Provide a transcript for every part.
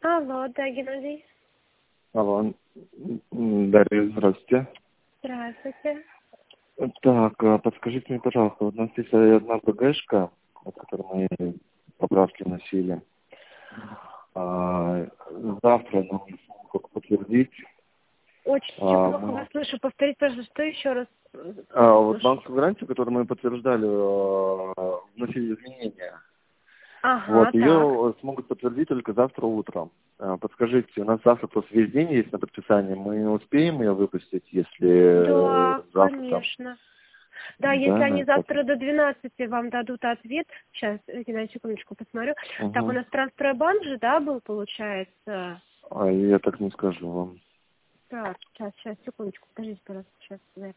Алло, да, Геннадий. Алло, Дарья, здравствуйте. Здравствуйте. Так, подскажите мне, пожалуйста, вот у нас есть одна БГшка, от которой мы поправки вносили. Завтра нам только подтвердить. Очень плохо вас слышу. Повторить, пожалуйста, что еще раз? Вот банковскую гарантию, которую мы подтверждали, вносили изменения. Ага, Вот, так. ее смогут подтвердить только завтра утром. Подскажите, у нас завтра просто весь день есть на подписание. Мы успеем ее выпустить, если Да, завтра там? конечно. Да, если они Так. завтра до 12 вам дадут ответ, сейчас, Геннадий, секундочку посмотрю. Так, у Угу. нас Трансстройбанк же, да, был, получается? Я так не скажу вам. Так, сейчас, секундочку, подождите, пожалуйста, сейчас. Да.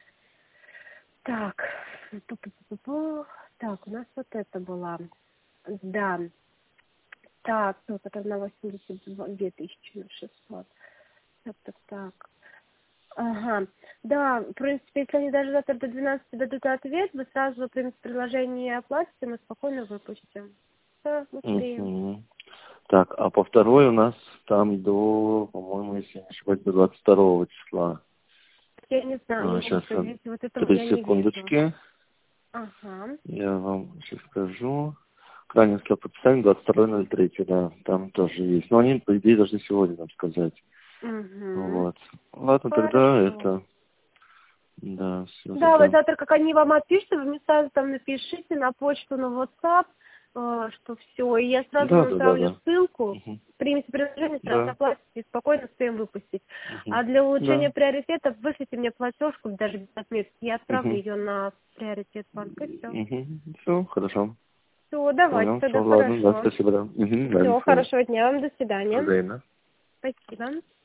Так, так, у нас вот это была. Да. Так, ну, это на 82 600. Так. Ага. Да, в принципе, если они даже завтра до 12 дадут ответ, вы сразу, в принципе, приложение оплатите, мы спокойно выпустим. Да, быстрее. Угу. Так, а по второй у нас там до, по-моему, если не ошибаюсь, до 22 числа. Я не знаю, не могу Сейчас, сказать, вот этого 3 я не вижу. секундочки. Ага. Я вам сейчас скажу. Крайний срок подписания 22.03, да, там тоже есть. Но они, по идее, должны сегодня нам сказать. Угу. Вот. Ладно, тогда Хорошо. это... Да, все Да, вы тогда. завтра, как они вам отпишут, вы мне сразу там напишите на почту, на WhatsApp, что все. И я сразу вам отправлю Да. ссылку, Угу. примите приложение, сразу Да. оплатите и спокойно успеем выпустить. Угу. А для улучшения Да. приоритетов вышлите мне платежку, даже без отметки. Я отправлю Угу. ее на приоритет банка, и все. Угу. Все, хорошо. Все, давайте Понял, все, тогда, ладно, да, хорошо. спасибо, да. Угу, да, до Все, свидания. хорошего дня вам, до свидания. Взаимно. Спасибо.